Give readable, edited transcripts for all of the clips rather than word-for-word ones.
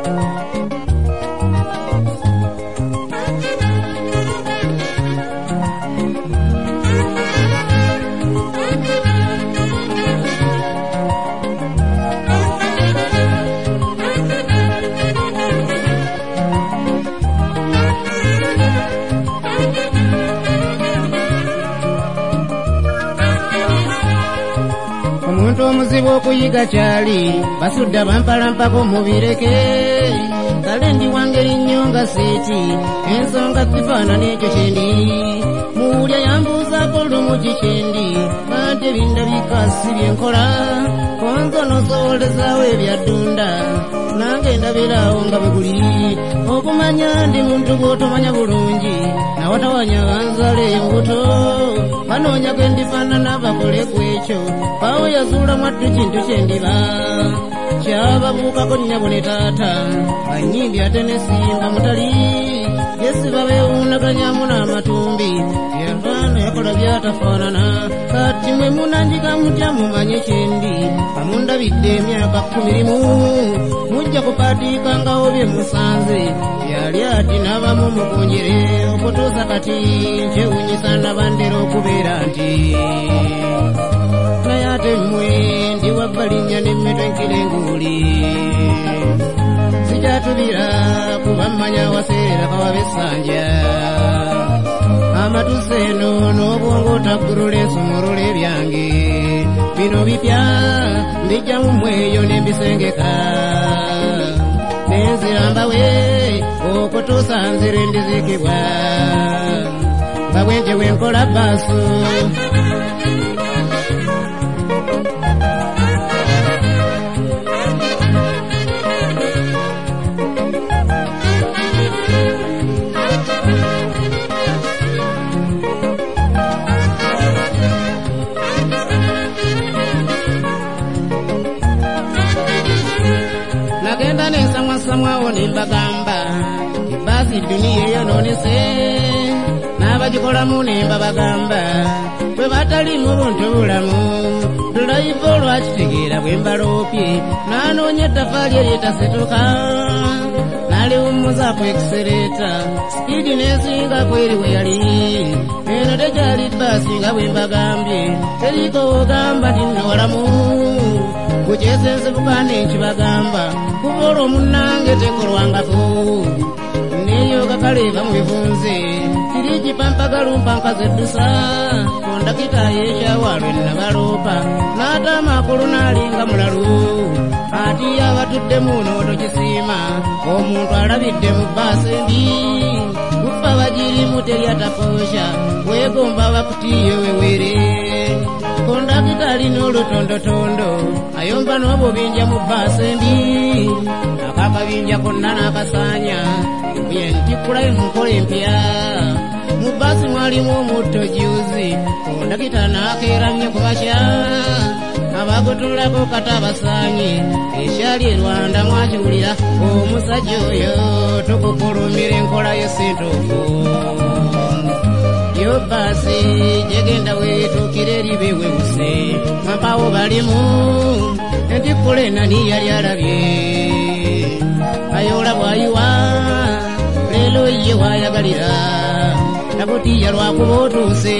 Omuntu omuzibu okuyiga kyali basudda bampalampako mubireke kale ndi wangeri nnyo nga siiti ensonga zifaanana ekyo kyendi muwulya yambuuzaako lumu kikyendi ate bindabika si byenkola konzo nosowolezaawo ebyaddunda nange ndabiraawo nga bwe guli okumanya ndi muntu gw'otomanya bulungi nawatawanya banzale embuto banoonya gwe ndifaanana bakole ku ekyo bawo yazuula mwaddu kintu kyendiba kyababuukako nnyabo ne taata banyimbi ate ne simba mutali yesiba beewuunaganyamu n'amatumbi yavaana yakola byatafaanana kati mwe munanjika mutya mumanye kyendi bamundabidde emyaka 10 mujja kupaatiikangawo bye musanze yali ati n'abamu mukunjire okutuusa kati nkyewunyisa nabandera okubeera nti naye ate mmwe ndi wabbalinnya n'emmetwe enkirenguuli sikyatubira kuba mmanya waseera kawabe essanja amatusa eno n'obwongo otaggulula ensumulula ebyange bino bipya mbijja mu mmweyo ne mbisengeka nenzira mbawe okutuusa nzire ndizikibwa nga bwenje bwenkola baaso nagenda nensamwasamwawo nembagamba ebbaasi duniya eyonoonese n'abagikolamu nembabagamba bwe batalimu buntu bulamu tulayiva olwakitegeera bwe mbaloopye n'anoonya ettafaali eryetasituka n'aliwummuzaako ekisereeta sipiidi n'esinga kweri we yali eno tekyali bbaasi nga bwe mbagambye teriko wogamba nti nno walamu kukyesensebuka nenkibagamba kuba olwo munnange tekolwangako neyoga kaleeva mu bivunze kiriki pampagalumpanka zeddusa kondakita yekyawalwe nabaloopa n'ata amakulu n'alinga mulalu ati abatuddemu n'otokisiima omuntu alabidde mu bbaasi embi kufa bagirimu teryatafoosha weegomba bakutiye wewere kondakita alina olutondotondo ayomba n'obubinja mu bbaasi embi akakabinja konna n'akasaanya byentikula enkola empya mu bbaasi mwalimu omutto juzi kondakita n'akeera nnyo kubakya abagutulako kata abasaanye ekyali e Rwanda mwakiwulira omusajja oyo tukukulumira enkola y'essintuufu yo bbaasi gyegenda weetuukira eribe wewuse mapawo balimu entikula enani yali alabye ayoola bwayiwa leero ye waayagalira nakutiya lwakuba otuuse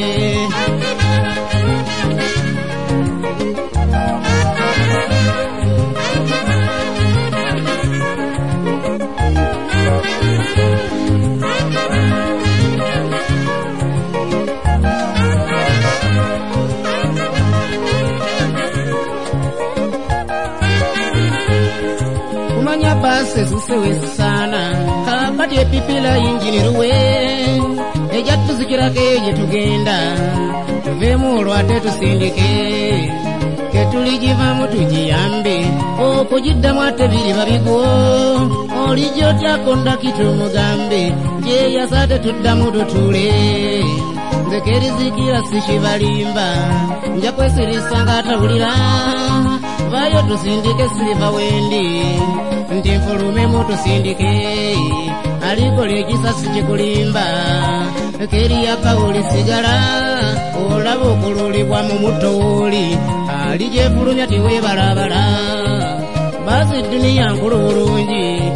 kumanya bbaasi zisewesana kakati epipira yinjiniruwe ejatuzikirako eyo gye tugenda tuveemu olwo ate tusindike ketuligivamu tugiyambe okugiddamu ate biri babigwo oli gyotya kondakita omugambe gyeyasa ate tuddamu tutuule nze kerizikira sikibalimba nja kwesirisa ng'atawulira vayo tusindike siliva wendi nti nfulumemu tusindike aliko lyekisasi kikulimba keriya kawuli sigala olaba okululibwa mu mutooli ali gyefulumya tiwebalabala basi duniya nkulu bulungi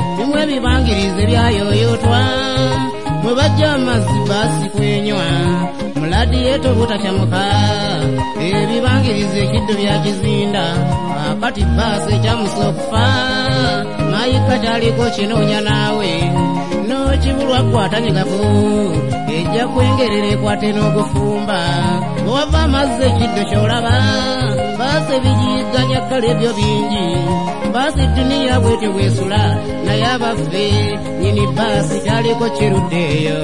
mwe bajja amazzi baasi kwenywa muladiyeto butakyamuka ebibangiriza ekiddo bya kizinda akati baasi ekyamusa okufa mayika kyaliko kinoonya naawe n'okibulwa kwatanyigako ejja kwengerera ekwate n'ogufumba bwewava amazzi ekiddo kyolaba baasi ebigiyiganya kkale ebyo bingi baasi duniya bwetyo bwesula naye abaffe nyini baasi kyaliko kiruddeeyo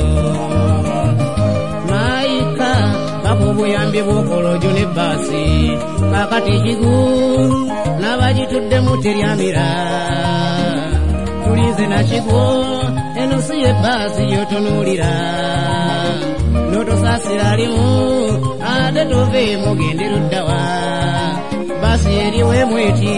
mayika bako obuyambi bw'okolojo ne baasi kakati ekigu n'abagituddemu teryamira tulinze nakigwo eno si ye baasi yotunuulira n'otosaasira alimu ate toveemu gende luddawa baasi eriweemu eti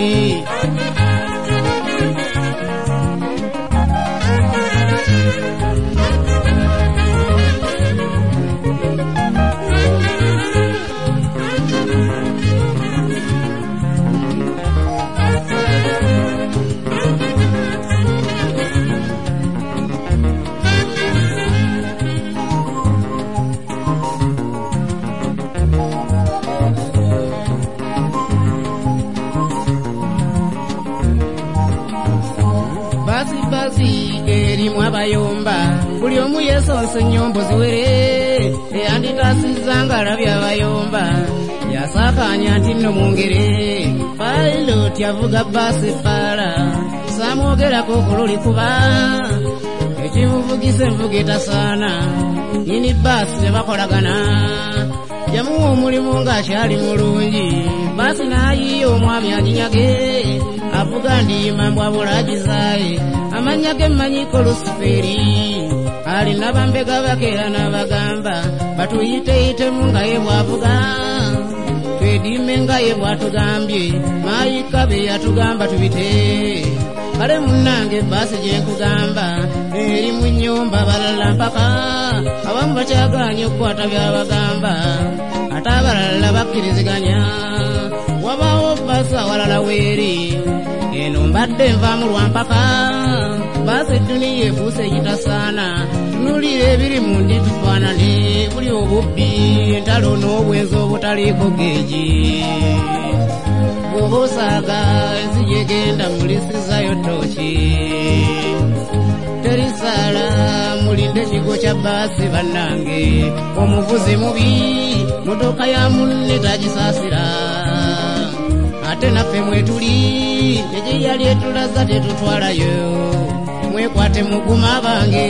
erimu abayomba buli omu yeesonsa ennyombo ziwere eyanditaasizza ng'alabye abayomba yasaakaanya nti nno mungere pailoti avuga baasi effaala saamwogerako okululi kuba ekimuvugisa envuga etasaana nyini baasi ne bakolagana yamuwa omulimu ng'akyali mulungi baasi n'ayiiya omwami aginyage avuga ndiima mbwa bulagizaaye amannya ge mmanyiko Lusiferi alina bambega bakeera n'abagamba batuyiteyitemu nga ye bw'avuga twediime nga ye bw'atugambye mayika be yatugamba tubite kale munnange baasi gye nkugamba eri mu nnyumba balala mpaka abamu bakyagaanye okukwata by'abagamba ate abalala bakkiriziganya wabaawo baasi awalala weeri eno mbadde nvaamu lwampaka baasi edduniya efuuse ekitasaana tunuulira ebiri mu ndi tufaanane buli obubbi entalo n'obwenzi obutaliiko geegi bw'oba osaaga enzigi egenda mulisizayo tooki terisaala mulinde ekigo kya baasi bannange omuvuzi mubi motoka ya munne tagisaasira ate naffe mwetuli egyeyali etulaza tetutwalayo mwekwate muguma bange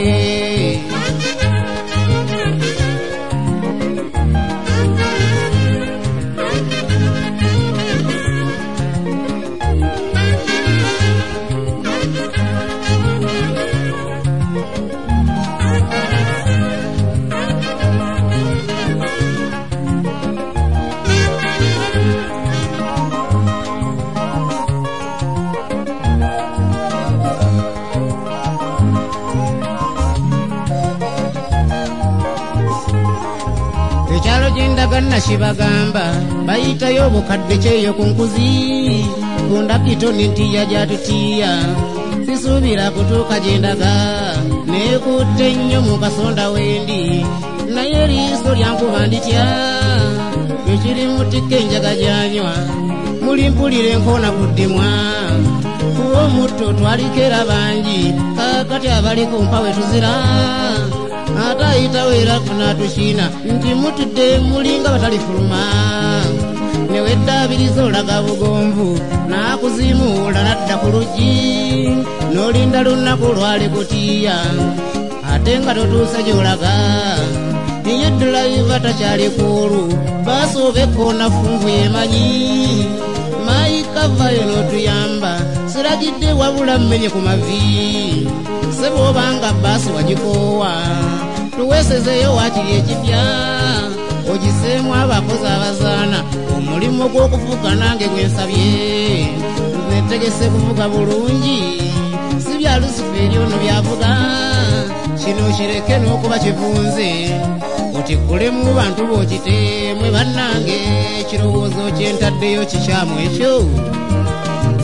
ekyalo gyendagana kibagamba bayitayo obukadde kyeyo ku nkuzi kundakitoni ntiya gyatutiya sisuubira kutuuka gyendaga neekutte nnyo mu kasonda wendi naye eriiso lyankuba nditya ekiri mutikka enjaga gyanywa muli mpulira enkoona kuddimwa kuba omutto twalikeera bangi kakati abali ku mpa we tuzira ate ayitawo era tunatukiina nti mutudde mulinga batalifuluma neweddaabiriza olaga bugonvu n'akuzimuula nadda ku luggi n'olinda lunaku lwali kutiya ate nga totuuse gy'olaga niye ddulayiva takyali kuulu baasooba ekkoona funvu yemanyi mayika vayo n'otuyamba siragidde wabula mmenye ku mavi sebw'obanga baasi wagikoowa tuweesezeeyo waakiri ekipya ogiseemu abakozi abazaana omulimu gw'okuvuga nange gwensabye netegese kuvuga bulungi si bya Lusiferi ono byavuga kino kireke n'okuba kivunze otikkulemu bantu b'okiteemwe bannange ekirowoozo kyentaddeyo kikyamu ekyo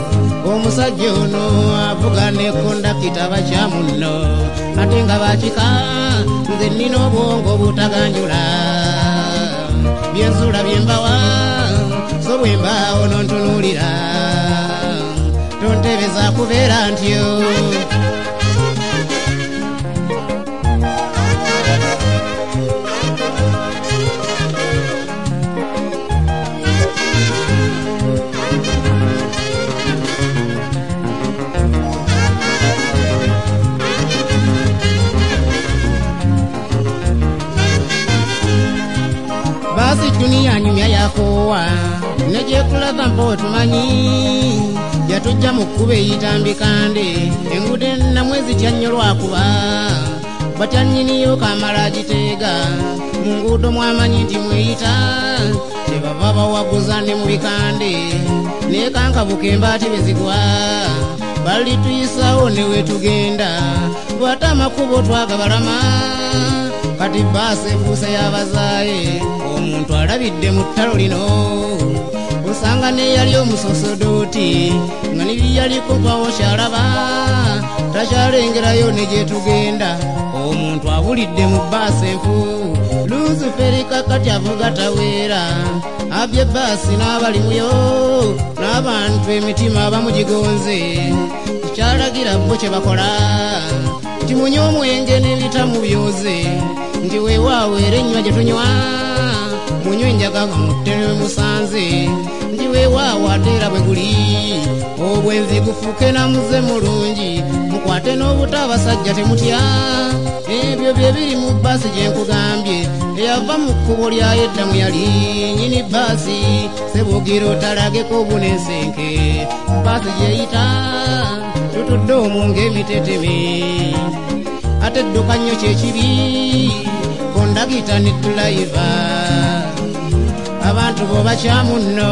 omusajja ono avuga ne kondakita bakyamunno ate nga bakika nze nnina obwongo butaganjula byensula byembawa so bwembaawo nontunuulira tontebeza kubeera ntyo basi dunia nyumya yakowa nejekulava mpo tumanyi yatujja mu kkube eyitambikande engude namwezi tyannyo lwakuba batya nnyiniyo kamala agiteega mu nguudo mwamanyi nti mweyita tebava bawaguza ne mu bikande naye kankabuka embaati bezigwa bali tuyisawo ne wetugenda bwate amakubo twagabalama kati baasi efuuse y'abazaaye omuntu alabidde mu ttalo lino osanga neyali omusosodooti nga nibiyaliko mpawo kyalaba takyalengerayo ne gyetugenda omuntu abulidde mu baasi enfu Lucifer kati avuga taweera abye baasi n'abalimuyo n'abantu emitima bamugigonze kyalagira bo kye bakola nti munywa omwenge n'ebitamu byoze nti weewaawo era ennywa gye tunywa munywa enjaga nga mutterewe musanze nti weewaawo ate era bwe guli obwenzi gufuuke namuze mulungi mukwate n'obuta abasajja temutya ebyo bye biri mu baasi gye nkugambye eyava mu kkubo lyayeddamu yali nyini baasi sebugiro otalageko obunensenke baasi gyeyita tutudde omwo ng'emiteteme ate edduka nnyo kyekibi kondakita ne tulayiva abantu bo bakyamu nno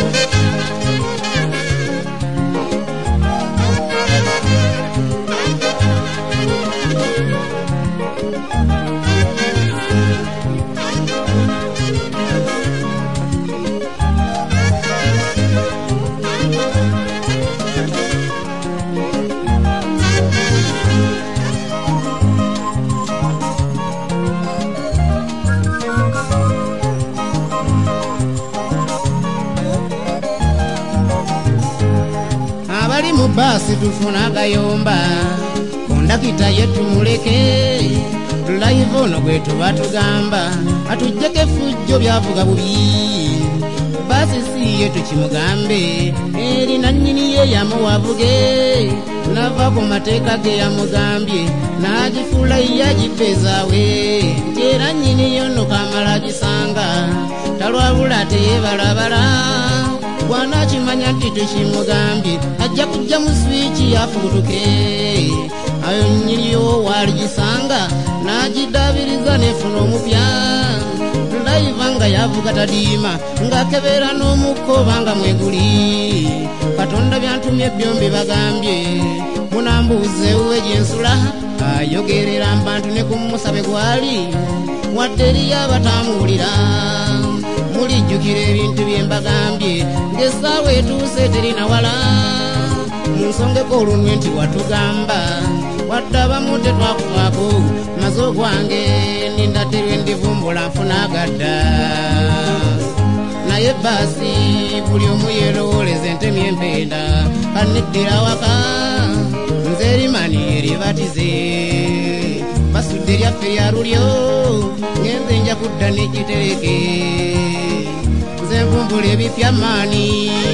abali mu baasi tufuna agayomba kondakita yetu muleke live ono gwe tuba tugamba atujjeko effujjo byavuga bubi baasi si yetu kimugambe eri nannyini ye yamuwavuge nava ku mateeka ge yamugambye n'agifuula yagipezaawe nti era nnyini yono kamala agisanga talwabula teyebalabala bwanakimanya nti tekimugambye ajja kujja mu swiiki yafubutuke ayo nnyiniyo waaligisanga n'agidaabiriza nefuna omupya live nga yavuga tadiima ng'akebeera n'omukko obanga mweguli katonda byantumye byombi bagambye munambuuze uwe gyensula ayogerera mbantu ne ku musabe gwali wadde eriyo abatamuwulira mulijjukira ebintu bye mbagambye ng'essaawa etuuse terina wala munsongeko olunwe nti watugamba wadde abamu tetwakufaako maze ogwange nindaterwe ndivumbula nfuna agadda naye baasi buli omu yeerowooleze ntemi empenda kaneddira waka nze erimani eribatize basudde lyaffe lya lulyo ngenze nja kudda n'ekitereke nze nvumbula ebipya maani